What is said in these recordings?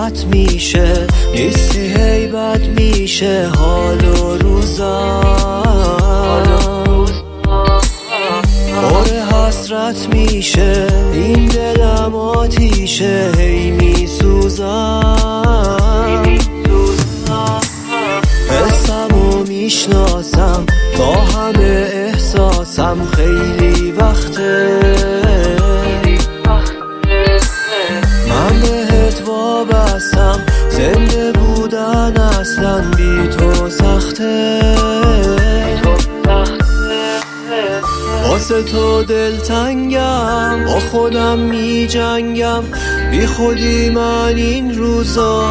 حسرت میشه، نیستی هی بد میشه حال و روزا، پر حسرت میشه این دلم آتیشه هی میسوزم، حسمو میشناسم با همه احساسم خیلی وقته من بهت وابستم، زنده بودن اصلا بی تو سخته، واسه تو دلتنگم با خودم می جنگم، بی خودی من این روزا،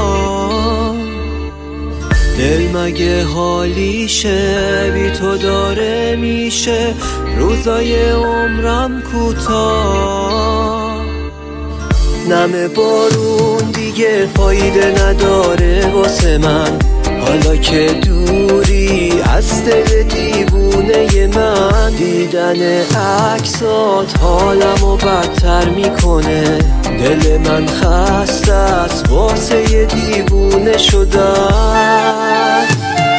دل مگه حالیشه بی تو داره میشه روزای عمرم کوتاه، نم بارون دیگه فایده نداره واسه من، حالا که دوری از دل دیوونه من، دیدن عکسات حالمو بدتر میکنه، دل من خسته است واسه یه دیوونه شدن.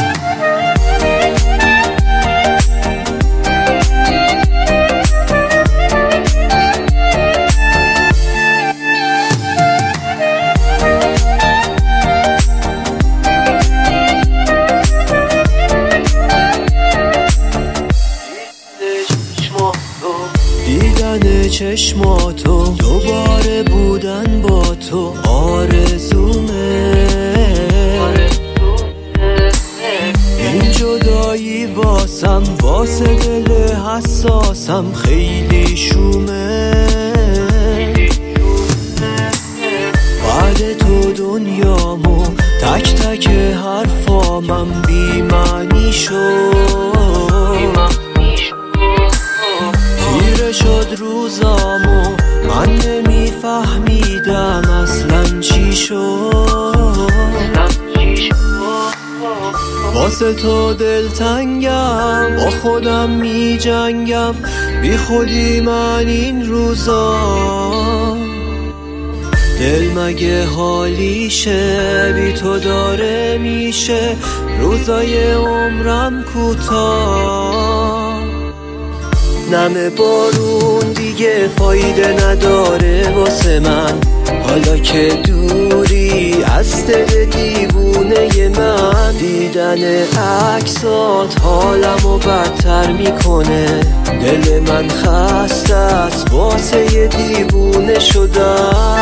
دیدن چشماتو دوباره بودن با تو آرزومه، این جدایی واسم واسه دل حساسم خیلی شومه، بعد تو دنیامو تک تک حرفامم بی معنی شد، شد روزامو من نمیفهمیدم اصلا چی شد، واسه تو دلتنگم با خودم می جنگم، بی خودی من این روزا، دل مگه حالیشه بی تو داره میشه روزای عمرم کوتاه، نم بارون دیگه فایده نداره واسه من، حالا که دوری از دل دیوونه من، دیدن عکسات حالمو بدتر میکنه، دل من خسته است واسه یه دیوونه شدن.